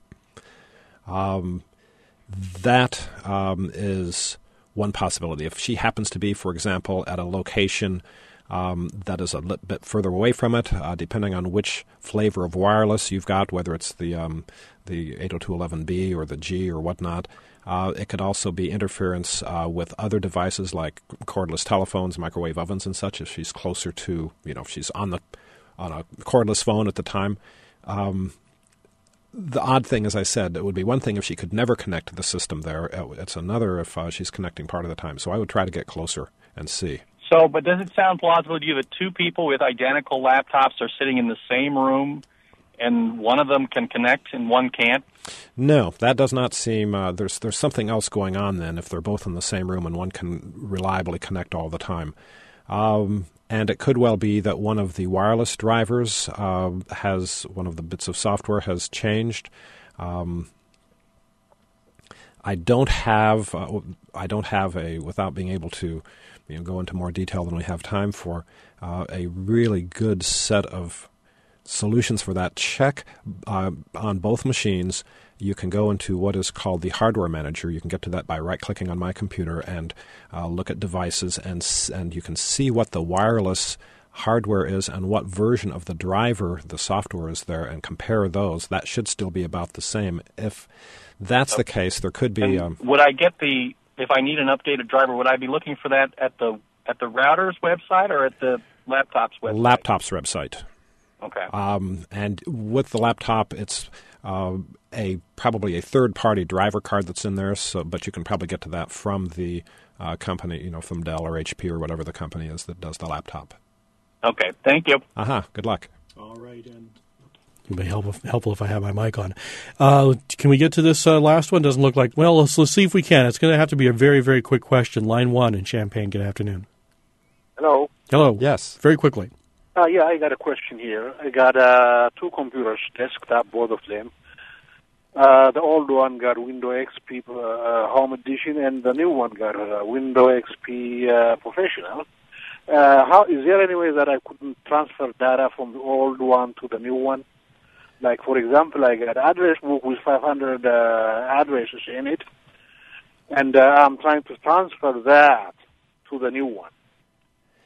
[SPEAKER 2] Um, that um, is one possibility. If she happens to be, for example, at a location Um, that is a little bit further away from it, uh, depending on which flavor of wireless you've got, whether it's the um, the eight oh two dot eleven b or the G or whatnot. Uh, it could also be interference uh, with other devices like cordless telephones, microwave ovens, and such. If she's closer to, you know, if she's on the on a cordless phone at the time. Um, the odd thing, as I said, it would be one thing if she could never connect to the system there. It's another if uh, she's connecting part of the time. So I would try to get closer and see.
[SPEAKER 11] So, but does it sound plausible to you that two people with identical laptops are sitting in the same room and one of them can connect and one can't?
[SPEAKER 2] No, that does not seem, uh, there's there's something else going on then if they're both in the same room and one can reliably connect all the time. Um, and it could well be that one of the wireless drivers uh, has, one of the bits of software has changed. Um, I don't have, uh, I don't have a, without being able to you know, go into more detail than we have time for, uh, a really good set of solutions for that. Check uh, on both machines. You can go into what is called the hardware manager. You can get to that by right-clicking on my computer and uh, look at devices, and and you can see what the wireless hardware is and what version of the driver, the software is there, and compare those. That should still be about the same. If that's the case, there could be... Um,
[SPEAKER 11] would I get the... If I need an updated driver, would I be looking for that at the at the router's website or at the laptop's website?
[SPEAKER 2] Laptop's website.
[SPEAKER 11] Okay.
[SPEAKER 2] Um, and with the laptop, it's uh, a probably a third-party driver card that's in there. So, but you can probably get to that from the uh, company, you know, from Dell or H P or whatever the company is that does the laptop.
[SPEAKER 11] Okay. Thank you.
[SPEAKER 2] Aha. Uh-huh. Good luck.
[SPEAKER 1] All right, and it would be helpful, helpful if I have my mic on. Uh, can we get to this uh, last one? Doesn't look like... Well, let's, let's see if we can. It's going to have to be a very, very quick question. Line one in Champaign. Good afternoon.
[SPEAKER 12] Hello.
[SPEAKER 1] Hello.
[SPEAKER 2] Yes.
[SPEAKER 1] Very quickly.
[SPEAKER 12] Uh, yeah, I got a question here. I got uh, two computers, desktop, both of them. Uh, the old one got Windows X P uh, Home Edition, and the new one got uh, Windows X P uh, Professional. Uh, how is there any way that I could transfer data from the old one to the new one? Like, for example, I got an address book with five hundred uh, addresses in it, and uh, I'm trying to transfer that to the new one.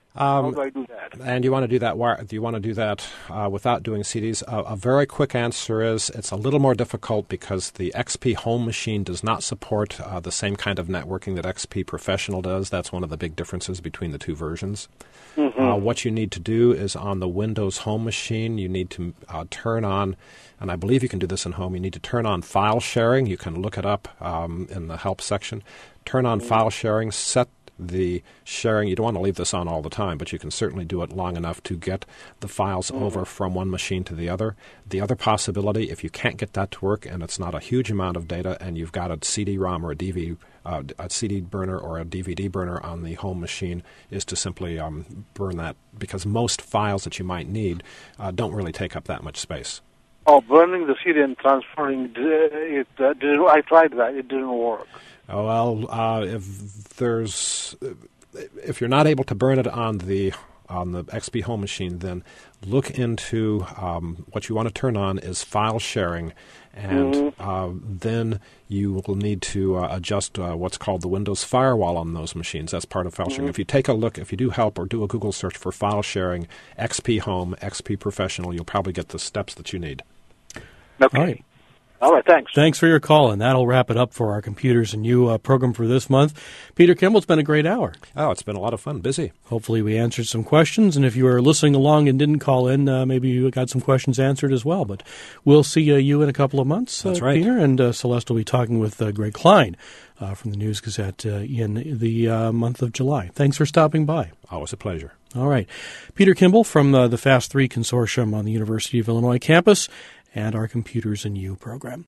[SPEAKER 12] How
[SPEAKER 2] Um,
[SPEAKER 12] do I do that?
[SPEAKER 2] And you want to do that? wire- Do you want to do that uh, without doing C Ds? Uh, a very quick answer is it's a little more difficult because the X P Home machine does not support uh, the same kind of networking that X P Professional does. That's one of the big differences between the two versions.
[SPEAKER 12] Mm-hmm.
[SPEAKER 2] Uh, what you need to do is on the Windows Home machine, you need to uh, turn on, and I believe you can do this in Home, you need to turn on file sharing. You can look it up um, in the help section. Turn on file sharing, set the sharing. You don't want to leave this on all the time, but you can certainly do it long enough to get the files mm-hmm. over from one machine to the other. The other possibility, if you can't get that to work and it's not a huge amount of data and you've got a C D ROM or a D V D, uh, a C D burner or a D V D burner on the home machine, is to simply um, burn that, because most files that you might need uh, don't really take up that much space.
[SPEAKER 12] Oh, burning the C D and transferring it. Uh, didn't, I tried that. It didn't work.
[SPEAKER 2] Oh, well, uh, if there's, if you're not able to burn it on the on the X P Home machine, then look into um, what you want to turn on is file sharing, and mm-hmm. uh, then you will need to uh, adjust uh, what's called the Windows Firewall on those machines. That's part of file sharing.
[SPEAKER 12] Mm-hmm.
[SPEAKER 2] If you take a look, if you do help or do a Google search for file sharing, X P Home, X P Professional, you'll probably get the steps that you need.
[SPEAKER 12] Okay.
[SPEAKER 1] All right.
[SPEAKER 12] All right, thanks.
[SPEAKER 1] Thanks for your call, and that'll wrap it up for our Computers and You uh, program for this month. Peter Kimball, it's been a great hour.
[SPEAKER 2] Oh, it's been a lot of fun. Busy.
[SPEAKER 1] Hopefully we answered some questions, and if you were listening along and didn't call in, uh, maybe you got some questions answered as well. But we'll see uh, you in a couple of months, uh,
[SPEAKER 2] That's right.
[SPEAKER 1] Peter, and uh, Celeste will be talking with uh, Greg Klein uh, from the News Gazette uh, in the uh, month of July. Thanks for stopping by.
[SPEAKER 2] Always a pleasure.
[SPEAKER 1] All right. Peter Kimball from uh, the FAST three Consortium on the University of Illinois campus and our Computers and You program.